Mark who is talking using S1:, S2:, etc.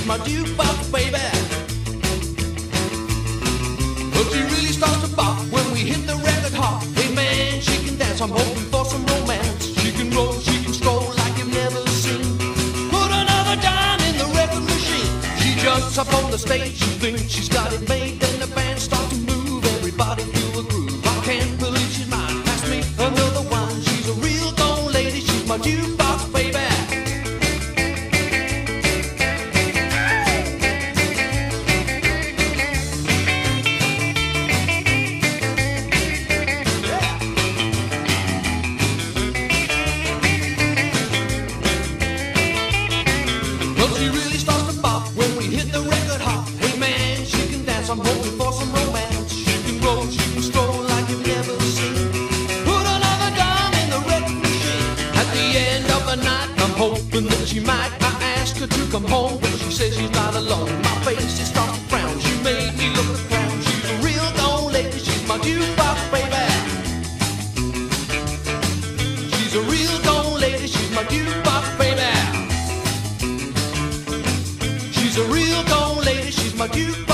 S1: my jukebox baby. But she really starts to bop when we hit the record hop. Hey man, she can dance, I'm hoping for some romance. She can roll, she can stroll like you've never seen. Put another dime in the record machine. She jumps up on the stage, she thinks she's got it made. Then the band starts to move, everybody feel the groove. I can't believe she's mine, pass me another one. She's a real gone lady, she's my jukebox baby. She really starts to bop when we hit the record hop. Hey man, she can dance, I'm hoping for some romance. She can roll, she can stroll like you've never seen. Put another dime in the record machine. At the end of the night, I'm hoping that she might. I ask her to come home, but she says she's not alone. My face is starting to frown, she made me look a clown. She's a real gone lady, she's my jukebox baby. She's a real gone lady, she's my jukebox baby. She's a real gone lady, she's my jukebox.